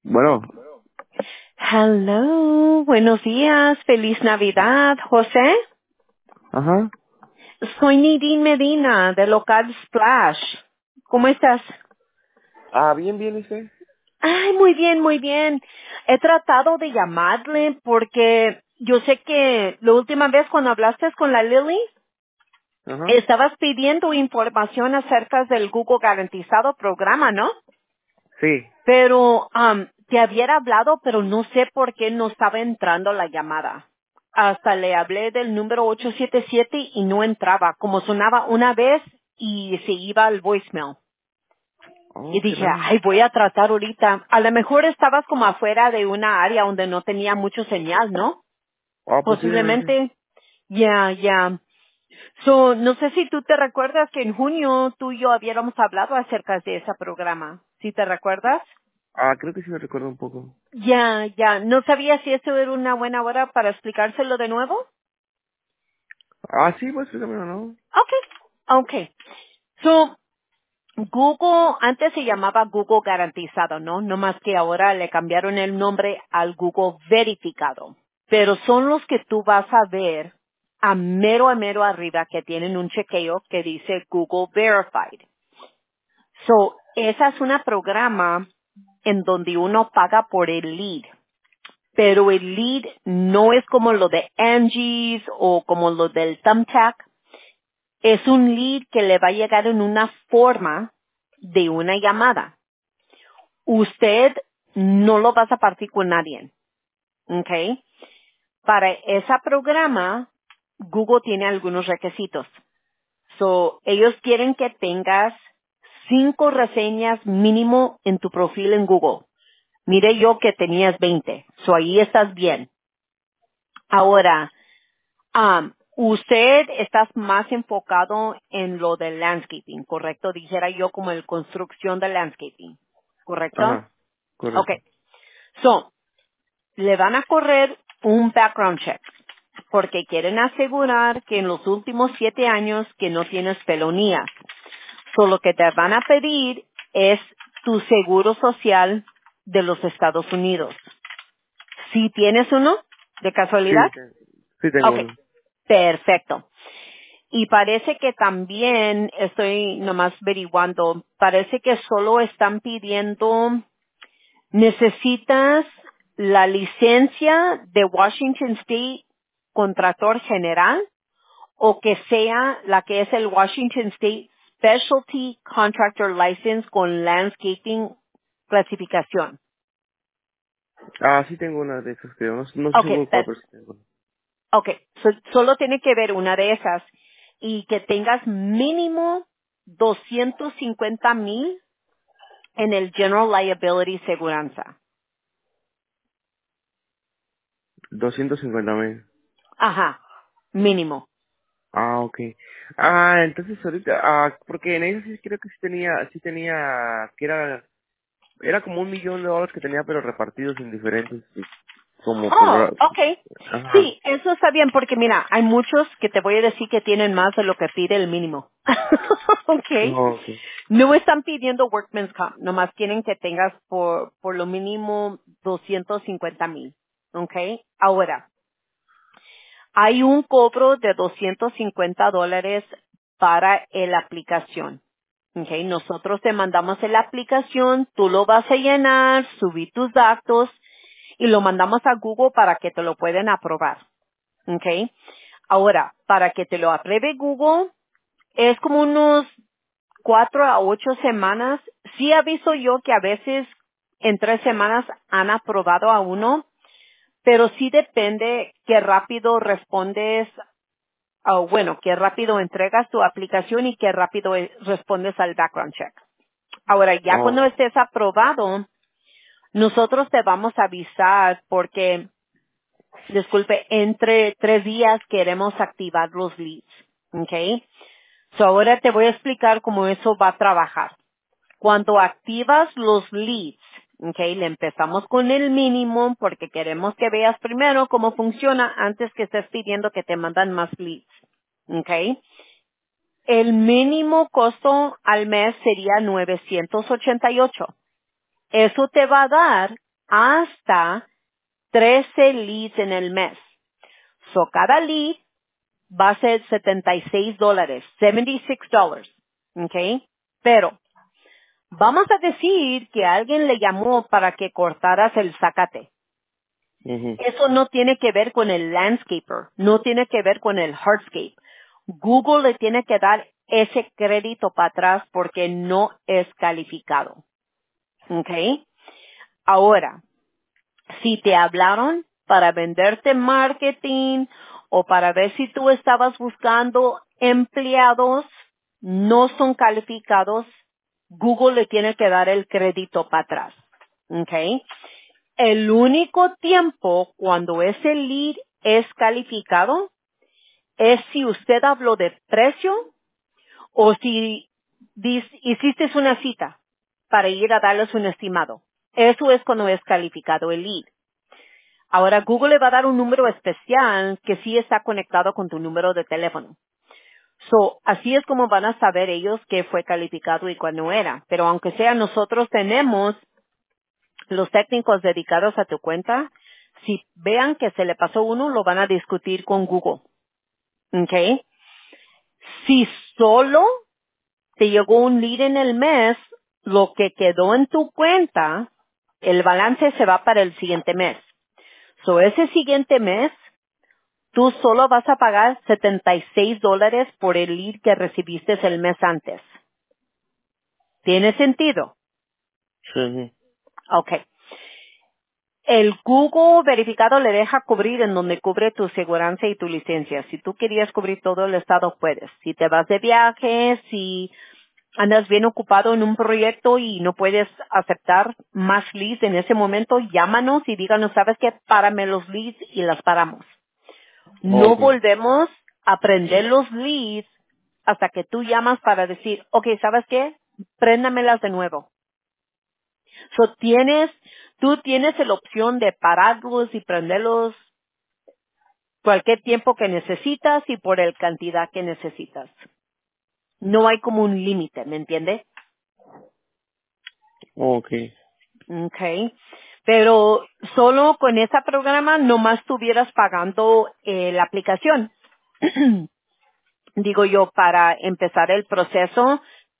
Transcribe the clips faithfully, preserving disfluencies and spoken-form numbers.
Bueno, Hello, buenos días, feliz Navidad, José. ajá. Soy Nidín Medina, de local Splash. ¿Cómo estás? Ah, bien, bien, ¿usted? Ay, muy bien, muy bien. He tratado de llamarle porque yo sé que la última vez cuando hablaste con la Lily, Ajá. estabas pidiendo información acerca del Google Garantizado programa, ¿no? Sí. Pero am, te había hablado, pero no sé por qué no estaba entrando la llamada. Hasta le hablé del número ocho siete siete y no entraba, como sonaba una vez y se iba al voicemail. Y Oh, qué dije, raro. ay, voy a tratar ahorita. A lo mejor estabas como afuera de una área donde no tenía mucho señal, ¿no? Ah, posiblemente. Posiblemente. Ya, ya. So, no sé si tú te recuerdas que en junio tú y yo habíamos hablado acerca de ese programa. ¿Sí te recuerdas? Ah, creo que sí me recuerdo un poco. Ya, ya. ¿No sabía si esto era una buena hora para explicárselo de nuevo? Ah, sí, pues explícamelo, ¿no? Okay, okay. So, Google, antes se llamaba Google Garantizado, ¿no? No más que ahora le cambiaron el nombre al Google Verificado. Pero son los que tú vas a ver a mero a mero arriba que tienen un chequeo que dice Google Verified. So, esa es una programa en donde uno paga por el lead. Pero el lead no es como lo de Angie's o como lo del Thumbtack. Es un lead que le va a llegar en una forma de una llamada. Usted no lo vas a partir con nadie, ¿ok? Para ese programa, Google tiene algunos requisitos. So, ellos quieren que tengas cinco reseñas mínimo en tu perfil en Google. Mire yo que tenías veinte. So, ahí estás bien. Ahora, Um, usted está más enfocado en lo del landscaping, ¿correcto? Dijera yo como el construcción del landscaping, ¿correcto? Ajá, correcto. Okay. So, le van a correr un background check porque quieren asegurar que en los últimos siete años que no tienes felonías. So, lo que te van a pedir es tu seguro social de los Estados Unidos. ¿Si tienes uno, de casualidad? Sí, te- sí tengo Okay. uno. Perfecto. Y parece que también, estoy nomás averiguando, parece que solo están pidiendo, necesitas la licencia de Washington State Contractor General o que sea la que es el Washington State Specialty Contractor License con Landscaping clasificación. Ah, sí tengo una de esas, creo. No, no estoy Okay, seguro cuál, per- pero sí tengo. okay, so- solo tiene que ver una de esas y que tengas mínimo doscientos cincuenta mil en el General Liability Seguranza. doscientos cincuenta mil. Ajá, mínimo. Ah, ok. Ah, entonces ahorita, ah, porque en esa sí creo que sí tenía, sí tenía, que era, era como un millón de dólares que tenía, pero repartidos en diferentes, como Oh, por, okay. ajá. Sí, eso está bien porque mira, hay muchos que te voy a decir que tienen más de lo que pide el mínimo. Okay. Oh, ok. No están pidiendo workman's comp, nomás quieren que tengas por, por lo mínimo doscientos cincuenta mil. Okay. Ahora, hay un cobro de doscientos cincuenta dólares para la aplicación. Okay, nosotros te mandamos la aplicación, tú lo vas a llenar, subir tus datos y lo mandamos a Google para que te lo puedan aprobar. Okay. Ahora, para que te lo apruebe Google, es como unos cuatro a ocho semanas. Sí aviso yo que a veces en tres semanas han aprobado a uno, pero sí depende qué rápido respondes, o bueno, qué rápido entregas tu aplicación y qué rápido eh, respondes al background check. Ahora, ya cuando Oh, estés aprobado, nosotros te vamos a avisar porque, disculpe, entre tres días queremos activar los leads. ¿Ok? So ahora te voy a explicar cómo eso va a trabajar. Cuando activas los leads, ¿ok? Le empezamos con el mínimo porque queremos que veas primero cómo funciona antes que estés pidiendo que te mandan más leads. ¿Ok? El mínimo costo al mes sería novecientos ochenta y ocho. Eso te va a dar hasta trece leads en el mes. So, cada lead va a ser setenta y seis dólares, setenta y seis dólares, ¿ok? Pero vamos a decir que alguien le llamó para que cortaras el zacate. Mhm. Eso no tiene que ver con el landscaper, no tiene que ver con el hardscape. Google le tiene que dar ese crédito para atrás porque no es calificado, ¿ok? Ahora, si te hablaron para venderte marketing o para ver si tú estabas buscando empleados, no son calificados, Google le tiene que dar el crédito para atrás. ¿Ok? El único tiempo cuando ese lead es calificado es si usted habló de precio o si dis- hiciste una cita para ir a darles un estimado. Eso es cuando es calificado el lead. Ahora Google le va a dar un número especial que sí está conectado con tu número de teléfono. So, así es como van a saber ellos qué fue calificado y cuál no era. Pero aunque sea, nosotros tenemos los técnicos dedicados a tu cuenta. Si vean que se le pasó uno, lo van a discutir con Google. ¿Ok? Si solo te llegó un lead en el mes, lo que quedó en tu cuenta, el balance se va para el siguiente mes. So, ese siguiente mes, tú solo vas a pagar setenta y seis dólares por el lead que recibiste el mes antes. ¿Tiene sentido? Sí. Ok. El Google verificado le deja cubrir en donde cubre tu seguranza y tu licencia. Si tú querías cubrir todo el estado, puedes. Si te vas de viaje, si andas bien ocupado en un proyecto y no puedes aceptar más leads en ese momento, llámanos y díganos, ¿sabes qué? Párame los leads y las paramos. No Okay. volvemos a prender los leads hasta que tú llamas para decir, ok, ¿sabes qué? Préndamelas de nuevo. So, tienes, tú tienes la opción de pararlos y prenderlos cualquier tiempo que necesitas y por el cantidad que necesitas. No hay como un límite, ¿me entiendes? Okay. Okay. Pero solo con ese programa nomás estuvieras pagando eh, la aplicación. Digo yo, para empezar el proceso,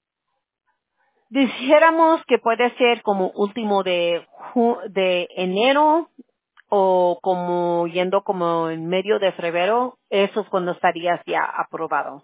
dijéramos que puede ser como último de, ju- de enero o como yendo como en medio de febrero, eso es cuando estarías ya aprobado.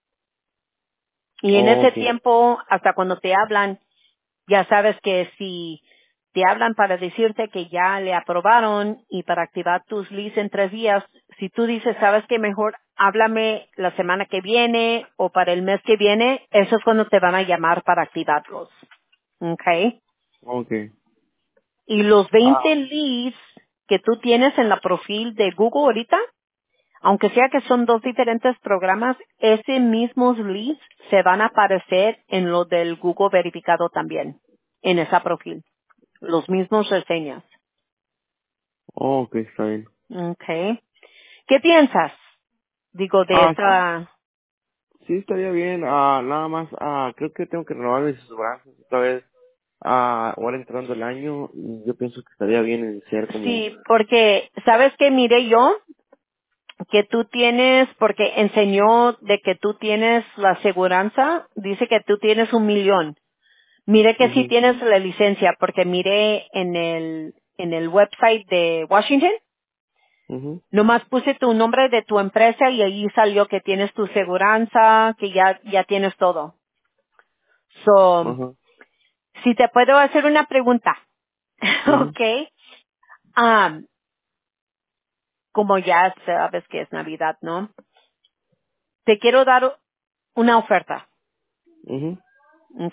Y en ese Okay. tiempo, hasta cuando te hablan, ya sabes que si te hablan para decirte que ya le aprobaron y para activar tus leads en tres días, si tú dices, sabes que mejor háblame la semana que viene o para el mes que viene, eso es cuando te van a llamar para activarlos. ¿Ok? Okay. Y los Ah, veinte leads que tú tienes en la profil de Google ahorita, aunque sea que son dos diferentes programas, ese mismos leads se van a aparecer en lo del Google verificado también, en esa profil. Los mismos reseñas. okay, está bien. Okay. ¿Qué piensas? Digo, de Ah, sí, esta... sí estaría bien. Ah, nada más, ah, creo que tengo que renovar mis aseguranzas otra vez. Ah, ahora entrando el año y yo pienso que estaría bien iniciar como. Sí, porque, ¿sabes qué? Mire yo, que tú tienes, porque enseñó de que tú tienes la aseguranza, dice que tú tienes un millón. Mire que sí Mhm. tienes la licencia, porque miré en el, en el website de Washington, Mhm. nomás puse tu nombre de tu empresa y ahí salió que tienes tu seguranza, que ya, ya tienes todo. So, Ajá. si te puedo hacer una pregunta, Mhm. ¿ok? Um, como ya sabes que es Navidad, ¿no? Te quiero dar una oferta, Mhm. ¿ok?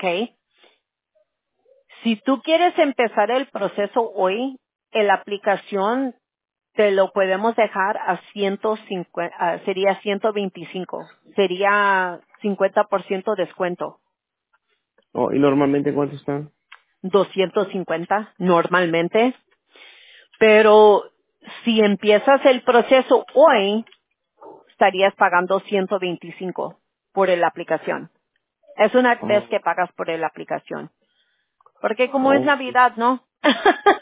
Si tú quieres empezar el proceso hoy, en la aplicación te lo podemos dejar a ciento cincuenta, ah, sería ciento veinticinco, sería cincuenta por ciento descuento, Oh, ¿y normalmente cuánto están? doscientos cincuenta normalmente, pero si empiezas el proceso hoy, estarías pagando ciento veinticinco por la aplicación. Es una vez Oh, que pagas por la aplicación. Porque como es oh, Navidad, ¿no? Quiero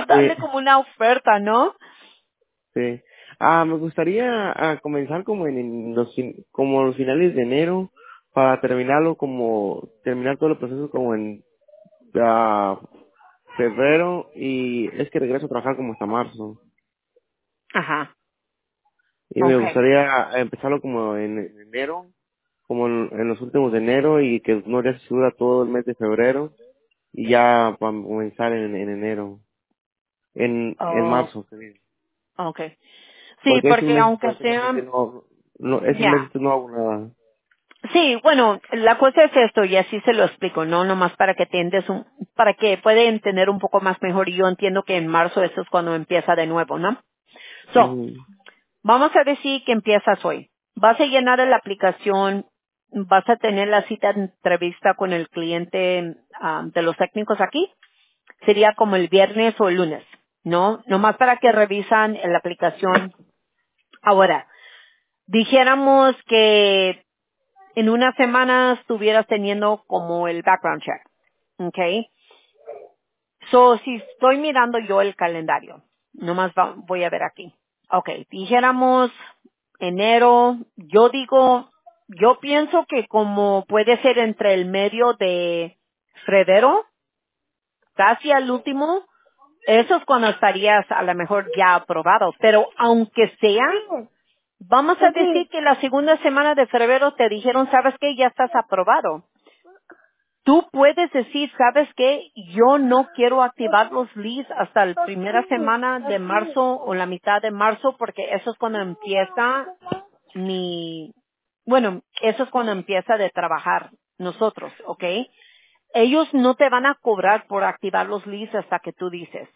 nomás Sí, darle como una oferta, ¿no? sí. Ah, me gustaría ah, comenzar como en, en los fin- como los finales de enero para terminarlo como terminar todo el proceso como en ah, febrero y es que regreso a trabajar como hasta marzo Ajá, y me okay. gustaría empezarlo como en enero como en, en los últimos de enero y que no le asegura todo el mes de febrero y ya para comenzar en, en enero en en Oh, marzo que viene. okay. Sí, Porque ese porque mes aunque prácticamente sea, no no ese mes ya. no hago nada. Sí, bueno, la cosa es esto, y así se lo explico, ¿no? Nomás para que entiendas un, para que pueda entender un poco más mejor, y yo entiendo que en marzo eso es cuando empieza de nuevo, ¿no? So, Ujú. vamos a decir que empiezas hoy. Vas a llenar la aplicación, vas a tener la cita de entrevista con el cliente ah, de los técnicos aquí. Sería como el viernes o el lunes, ¿no? Nomás para que revisan la aplicación. Ahora, dijéramos que en una semana estuvieras teniendo como el background check, ¿ok? So, si estoy mirando yo el calendario, nomás va- voy a ver aquí. Ok, dijéramos enero, yo digo, yo pienso que como puede ser entre el medio de febrero, casi al último, eso es cuando estarías a lo mejor ya aprobado. Pero aunque sea, vamos a decir que la segunda semana de febrero te dijeron, ¿sabes qué? Ya estás aprobado. Tú puedes decir, ¿sabes qué? Yo no quiero activar los leads hasta la primera semana de marzo o la mitad de marzo porque eso es cuando empieza mi, bueno, eso es cuando empieza de trabajar nosotros, ¿ok? Ellos no te van a cobrar por activar los leads hasta que tú dices.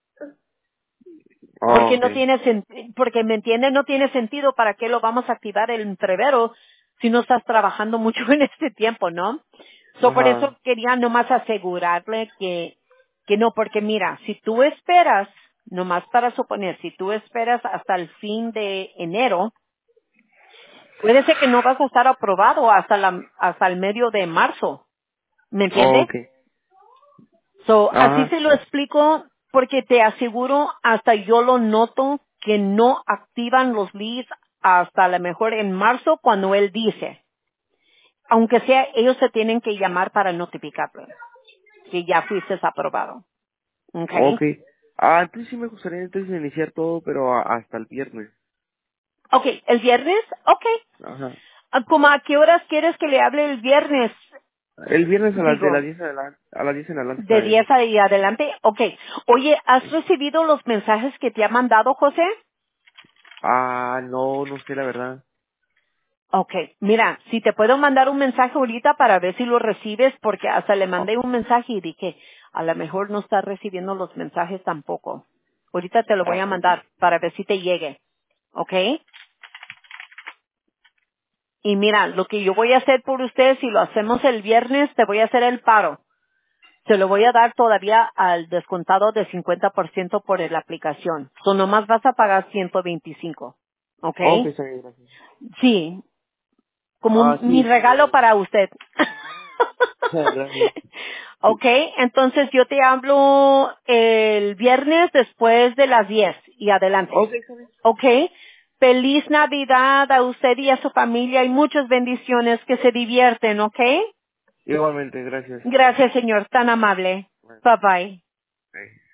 Oh, Porque no okay. tiene sen- porque me entiende, no tiene sentido para qué lo vamos a activar en febrero si no estás trabajando mucho en este tiempo, ¿no? So, por eso Ajá. quería nomás asegurarle que, que no, porque mira, si tú esperas, nomás para suponer, si tú esperas hasta el fin de enero, puede ser que no vas a estar aprobado hasta la, hasta el medio de marzo, ¿me Oh, entiende? okay. So, así Ajá. se lo explico porque te aseguro, hasta yo lo noto, que no activan los leads hasta a lo mejor en marzo cuando él dice. Aunque sea, ellos se tienen que llamar para notificarle que ya fuiste aprobado. Okay. Okay. Ah, entonces sí me gustaría entonces iniciar todo, pero a- hasta el viernes. Okay, ¿el viernes? Okay. Ajá. Ah, ¿cómo a qué horas quieres que le hable el viernes? El viernes a las de las Digo, diez en adelante, a las diez en adelante está de bien. diez y adelante. Okay. Oye, ¿has recibido los mensajes que te ha mandado José? Ah, no, no sé la verdad. Okay, mira, si te puedo mandar un mensaje ahorita para ver si lo recibes, porque hasta le Oh, mandé un mensaje y dije, a lo mejor no estás recibiendo los mensajes tampoco. Ahorita te lo voy a oh, okay. mandar para ver si te llegue, ¿ok? Y mira, lo que yo voy a hacer por usted, si lo hacemos el viernes, te voy a hacer el paro. Se lo voy a dar todavía al descontado de cincuenta por ciento por la aplicación. So nomás vas a pagar ciento veinticinco, ¿ok? Okay, está bien, gracias. Sí, como Ah, mi sí, sí. regalo para usted. Gracias. Ok, entonces yo te hablo el viernes después de las diez y adelante. Okay, está bien. Ok, feliz Navidad a usted y a su familia y muchas bendiciones, que se divierten, ok. Igualmente, gracias. Gracias señor, tan amable. Bueno, Bye bye. ok.